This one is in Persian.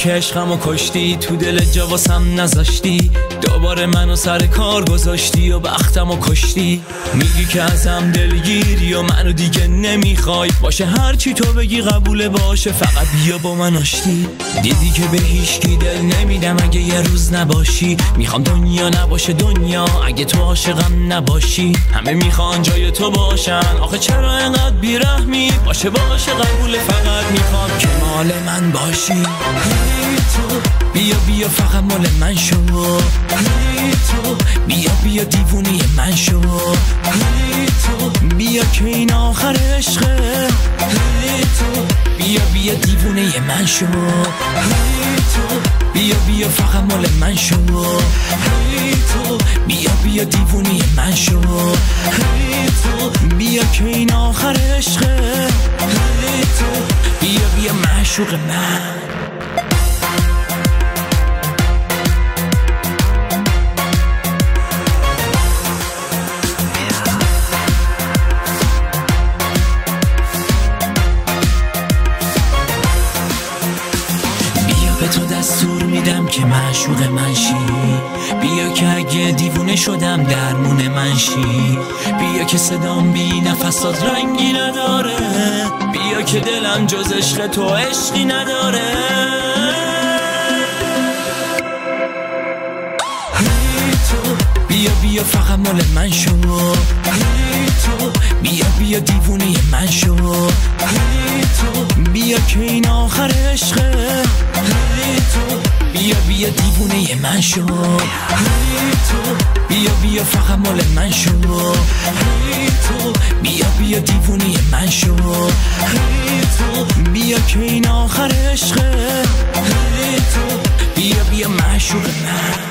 که عشقمو کشتی، تو دل جا واسم نذاشتی، دوباره منو سر کار گذاشتی و بختمو کشتی. میگی که ازم دلگیری و منو دیگه نمیخوای، باشه هرچی تو بگی قبوله، باشه فقط بیا با من آشتی. دیدی که به هیچکی دل نمیدم اگه یه روز نباشی، میخوام دنیا نباشه دنیا اگه تو عاشقم نباشی. همه میخوان جای تو باشن، آخه چرا انقدر بیرحمی؟ باشه قبوله، فقط میخوام که مال من باشی. تو بیا فقط مال من شو، تو بیا دیوونی من شو، تو بیا که این آخر عشقه، تو بیا دیوونه من شو، تو بیا فقط مال من شو، تو بیا دیوونی من شو، تو بیا که این آخر عشقه، تو بیا معشوق من. به تو دستور میدم که معشوق من شی، بیا که اگه دیوونه شدم درمون من شی، بیا که صدام بی نفسات رنگی نداره، بیا که دلم جز عشق تو عشقی نداره. تو بیا فقط مال من شو، تو بیا دیوونه من شو، تو بیا که این آخر عشقه، تو بیا دیوونه من شو، تو بیا فقط مال من شو، تو بیا دیوونه من شو، تو بیا که این آخر عشقه، تو بیا معشوق من.